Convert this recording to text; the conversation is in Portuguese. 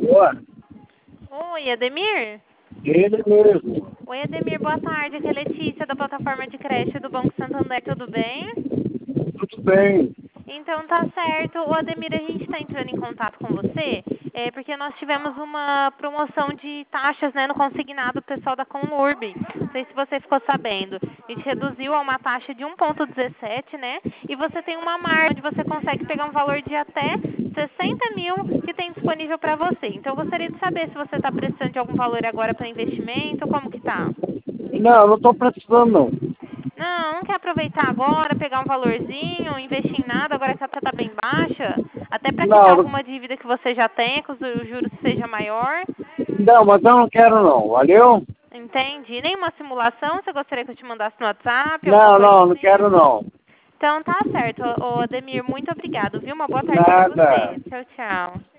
Boa. Oi, Ademir? Ele mesmo. Oi, Ademir, boa tarde. Aqui é Letícia, da plataforma de creche do Banco Santander, tudo bem? Tudo bem. Então tá certo. Ô, Ademir, a gente está entrando em contato com você porque nós tivemos uma promoção de taxas, né, no consignado do pessoal da Conlurb. Não sei se você ficou sabendo. A gente reduziu a uma taxa de 1,17, né? E você tem uma margem onde você consegue pegar um valor de até 60 mil que tem disponível para você. Então eu gostaria de saber se você está precisando de algum valor agora para investimento, como que tá? Não estou precisando não. Não quer aproveitar agora, pegar um valorzinho, investir em nada, agora que a taxa está bem baixa? Até para quitar Não, alguma dívida que você já tenha, que o juros seja maior? não, mas eu não quero não. Valeu? Entende? Nenhuma simulação? Você gostaria que eu te mandasse no WhatsApp, alguma Não, coisa não assim? quero não. Então tá certo, ô Ademir, muito obrigado, viu? Uma boa tarde para Nada. você. Tchau, tchau.